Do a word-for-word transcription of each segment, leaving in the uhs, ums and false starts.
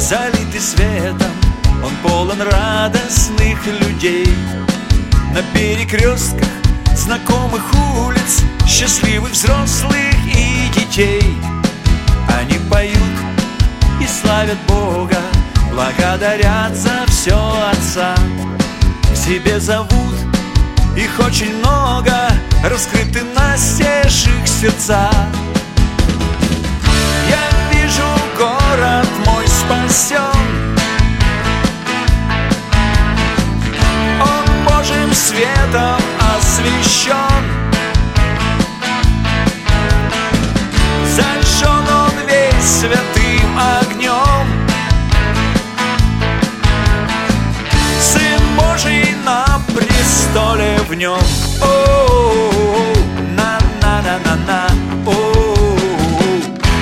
залитый светом, он полон радостных людей. На перекрестках знакомых улиц счастливых взрослых и детей. Они поют и славят Бога, благодарят за все Отца. К себе зовут, их очень много, раскрыты настежь их сердца. Я вижу, город мой спасен, он Божьим светом освещен. Зажжен он весь святым огнем. Сын Божий на престоле в нем. О-о-о, на-на-на-на-на, о-о-о,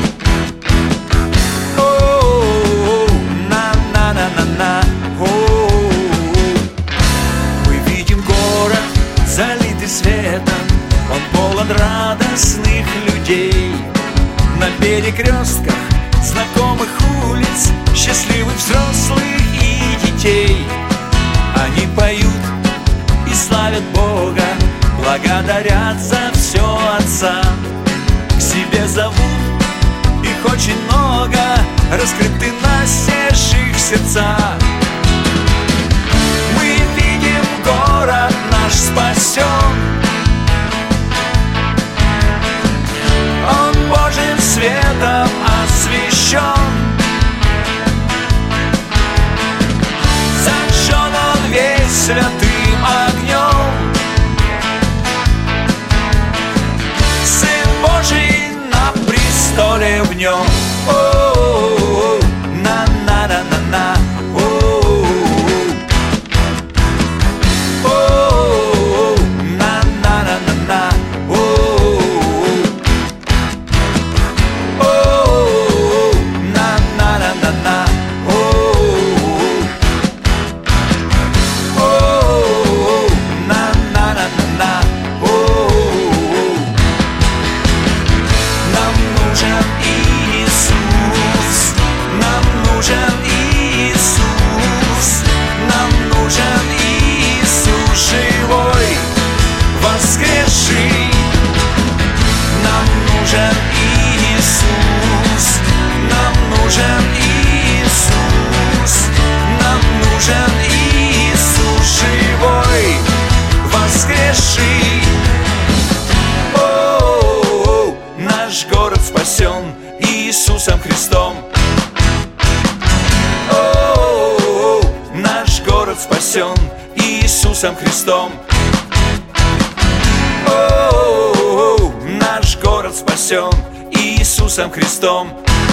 о-о-о, на-на-на-на-на, о-о-о. Мы видим город, залитый светом, он полон радостных людей. На перекрестках знакомых улиц счастливых взрослых и детей. Они поют и славят Бога, благодарят за все Отца. К себе зовут, их очень много, раскрыты настежь их сердца. Мы видим, город наш спасен, он Божьим светом освещен. Зажжен он весь святым огнем. Сын Божий на престоле в нем. О-о-о, на-на-на-на-на, о-о-о, о-о-о, на-на-на-на-на, о-о-о, о-о-о, на-на-на-на-на, о-о-о, о-о-о, на-на-на-на-на, о-о-о. Нам нужен Иисус, нам нужен Иисус, нам нужен Иисус живой, воскресший. Нам нужен Иисус, нам нужен Иисус, нам нужен Иисус живой, воскресший. О-о-о, наш город спасен Иисусом Христом. О-о-о, наш город спасен Иисусом Христом. О-о-о, наш город спасен Иисусом Христом.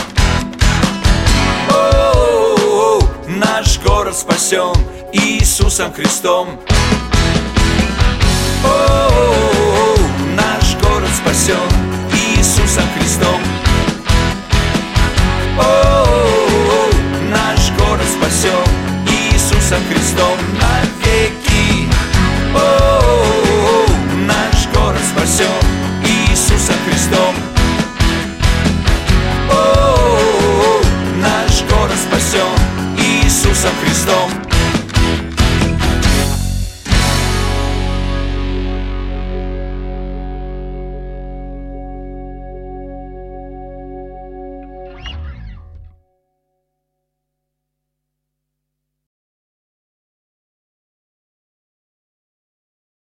О-о-о, наш город спасен Иисусом Христом. О-о-о, наш город спасен Иисусом Христом. О-о-о, наш город спасен Иисусом Христом навеки. О-о-о, наш город спасен Иисусом Христом. О-о-о, наш город спасен Иисусом Христом.